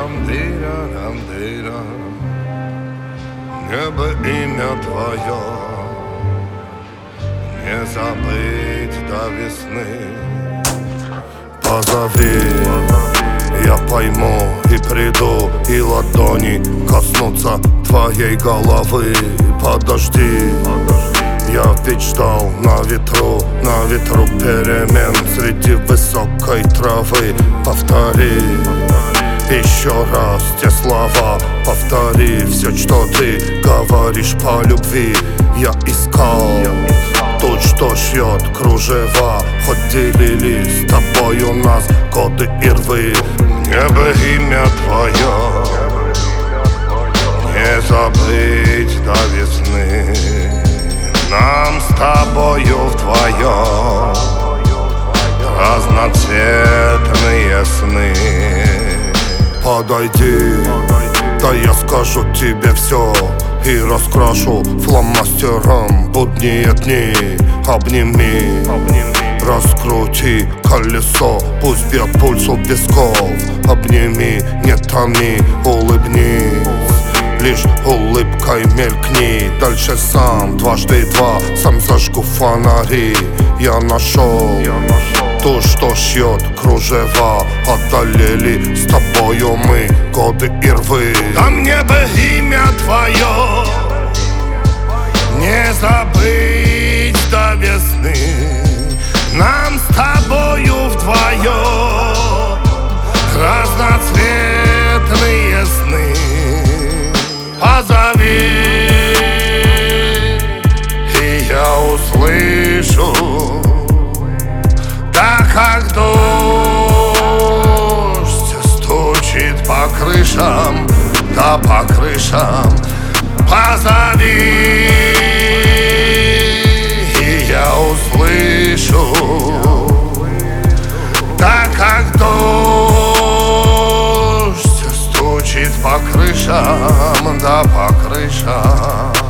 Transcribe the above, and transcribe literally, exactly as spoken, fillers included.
Тирарам-тирарам-тира. Мне бы имя твое не забыть до весны. Позови, я пойму и приду, и ладони коснутся твоей головы. Подожди, я ведь ждал на ветру, на ветру перемен среди высокой травы. Повтори еще раз те слова, повтори все, что ты говоришь по любви. Я искал тот, что шьет кружева, хоть делили с тобою нас годы и рвы. Мне бы имя твое не забыть до весны. Нам с тобою вдвоем разноцветные сны. Подойди, да я скажу тебе все и раскрашу фломастером будние дни. Обними, раскрути колесо, пусть бьет пульс у висков. Обними, не тони, улыбнись, лишь улыбкой мелькни. Дальше сам, дважды два, сам зажгу фонари. Я нашел то, что шьет кружева. Одолели с тобою мы годы и рвы. А мне бы имя твое не забыть до весны. Нам с тобою вдвоем разноцветные сны. Позови, и я услышу, да как дождь стучит по крышам, да по крышам. Позови, и я услышу, да как дождь стучит по крышам, да по крышам.